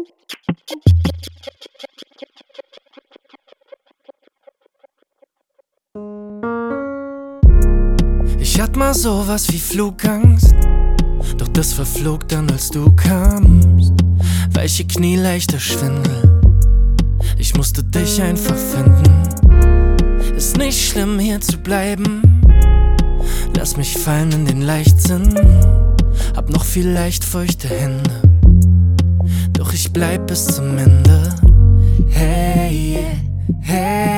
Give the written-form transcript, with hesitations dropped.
Ich hatte mal sowas wie Flugangst, doch das verflog dann, als du kamst. Weiche Knie, leichter Schwindel, ich musste dich einfach finden. Ist nicht schlimm, hier zu bleiben, lass mich fallen in den Leichtsinn. Hab noch vielleicht feuchte Hände, doch ich bleib bis zum Ende. Hey, hey.